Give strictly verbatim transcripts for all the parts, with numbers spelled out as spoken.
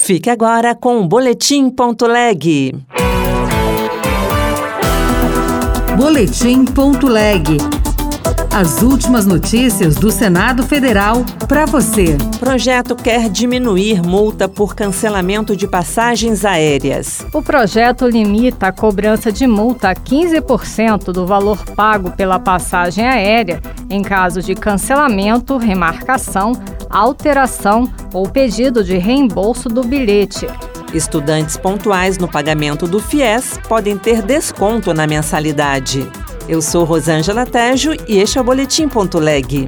Fique agora com o Boletim ponto leg. Boletim ponto leg. As últimas notícias do Senado Federal para você. Projeto quer diminuir multa por cancelamento de passagens aéreas. O projeto limita a cobrança de multa a quinze por cento do valor pago pela passagem aérea em caso de cancelamento, remarcação, alteração ou pedido de reembolso do bilhete. Estudantes pontuais no pagamento do fiéis podem ter desconto na mensalidade. Eu sou Rosângela Tejo e este é o Boletim ponto leg.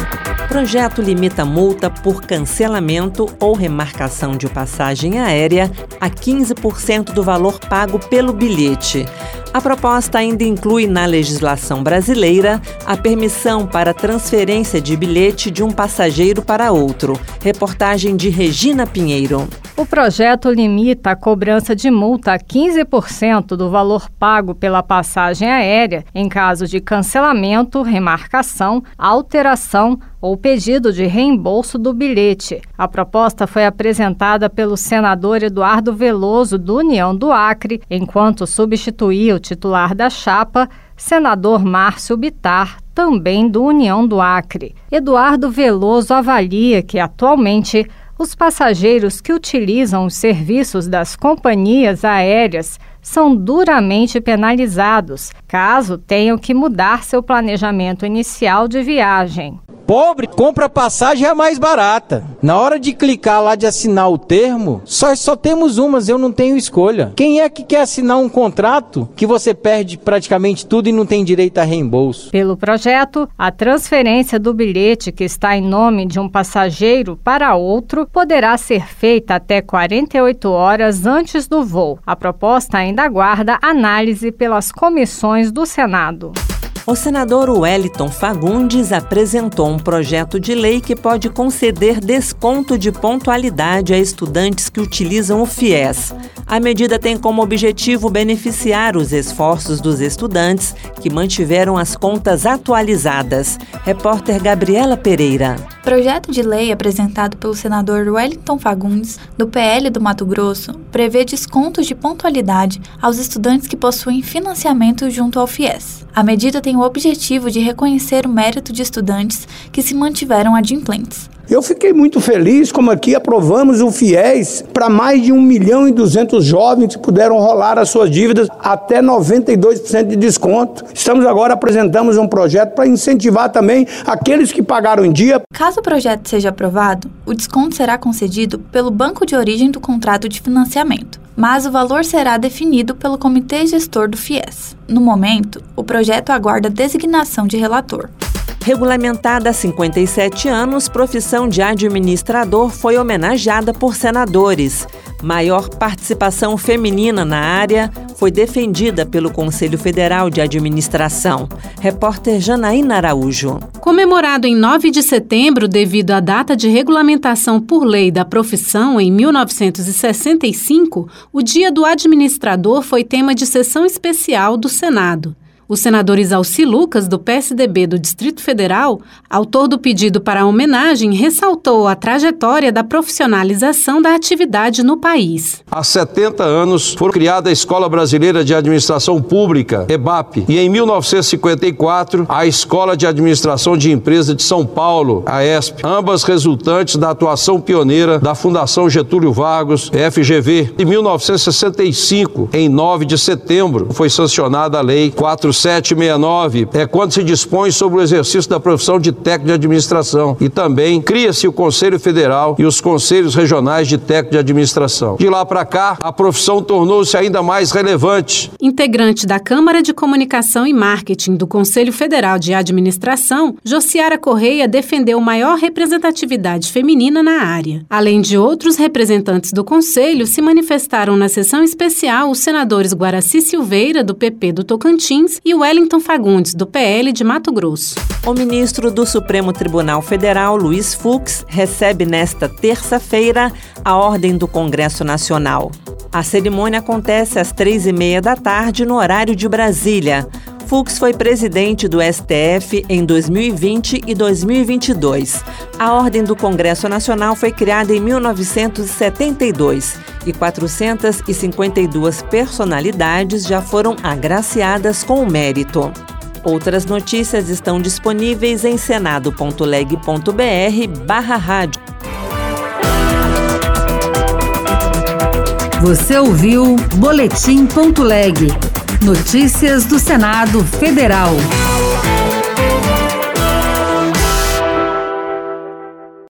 Projeto limita multa por cancelamento ou remarcação de passagem aérea a quinze por cento do valor pago pelo bilhete. A proposta ainda inclui na legislação brasileira a permissão para transferência de bilhete de um passageiro para outro. Reportagem de Regina Pinheiro. O projeto limita a cobrança de multa a quinze por cento do valor pago pela passagem aérea em caso de cancelamento, remarcação, alteração ou pedido de reembolso do bilhete. A proposta foi apresentada pelo senador Eduardo Veloso, do União do Acre, enquanto substituía o titular da chapa, senador Márcio Bittar, também do União do Acre. Eduardo Veloso avalia que, atualmente, os passageiros que utilizam os serviços das companhias aéreas são duramente penalizados, caso tenham que mudar seu planejamento inicial de viagem. Pobre compra passagem é mais barata. Na hora de clicar lá de assinar o termo, só, só temos umas, eu não tenho escolha. Quem é que quer assinar um contrato que você perde praticamente tudo e não tem direito a reembolso? Pelo projeto, a transferência do bilhete que está em nome de um passageiro para outro poderá ser feita até quarenta e oito horas antes do voo. A proposta ainda aguarda análise pelas comissões do Senado. O senador Wellington Fagundes apresentou um projeto de lei que pode conceder desconto de pontualidade a estudantes que utilizam o fiéis. A medida tem como objetivo beneficiar os esforços dos estudantes que mantiveram as contas atualizadas. Repórter Gabriela Pereira. O projeto de lei apresentado pelo senador Wellington Fagundes, do P L do Mato Grosso, prevê descontos de pontualidade aos estudantes que possuem financiamento junto ao fiéis. A medida tem o objetivo de reconhecer o mérito de estudantes que se mantiveram adimplentes. Eu fiquei muito feliz como aqui aprovamos o fiéis para mais de um milhão e duzentos jovens que puderam rolar as suas dívidas até noventa e dois por cento de desconto. Estamos agora apresentamos um projeto para incentivar também aqueles que pagaram em dia. Caso o projeto seja aprovado, o desconto será concedido pelo banco de origem do contrato de financiamento, mas o valor será definido pelo comitê gestor do fiéis. No momento, o projeto aguarda designação de relator. Regulamentada há cinquenta e sete anos, profissão de administrador foi homenageada por senadores. Maior participação feminina na área foi defendida pelo Conselho Federal de Administração. Repórter Janaína Araújo. Comemorado em nove de setembro devido à data de regulamentação por lei da profissão em mil novecentos e sessenta e cinco, o Dia do Administrador foi tema de sessão especial do Senado. O senador Isalci Lucas, do P S D B do Distrito Federal, autor do pedido para a homenagem, ressaltou a trajetória da profissionalização da atividade no país. Há setenta anos foi criada a Escola Brasileira de Administração Pública, EBAP, e em mil novecentos e cinquenta e quatro, a Escola de Administração de Empresa de São Paulo, a ESP, ambas resultantes da atuação pioneira da Fundação Getúlio Vargas, F G V. Em mil novecentos e sessenta e cinco, em nove de setembro, foi sancionada a Lei quatrocentos e sessenta e nove, é quando se dispõe sobre o exercício da profissão de técnico de administração, e também cria-se o Conselho Federal e os Conselhos Regionais de Técnico de Administração. De lá para cá, a profissão tornou-se ainda mais relevante. Integrante da Câmara de Comunicação e Marketing do Conselho Federal de Administração, Josiara Correia defendeu maior representatividade feminina na área. Além de outros representantes do Conselho, se manifestaram na sessão especial os senadores Guaraci Silveira, do P P do Tocantins, e Wellington Fagundes, do P L de Mato Grosso. O ministro do Supremo Tribunal Federal, Luiz Fux, recebe nesta terça-feira a Ordem do Congresso Nacional. A cerimônia acontece às três e meia da tarde no horário de Brasília. Fux foi presidente do S T F em dois mil e vinte e dois mil e vinte e dois. A Ordem do Congresso Nacional foi criada em mil novecentos e setenta e dois e quatrocentas e cinquenta e duas personalidades já foram agraciadas com o mérito. Outras notícias estão disponíveis em senado ponto leg ponto br barra rádio. Você ouviu Boletim ponto leg. Notícias do Senado Federal.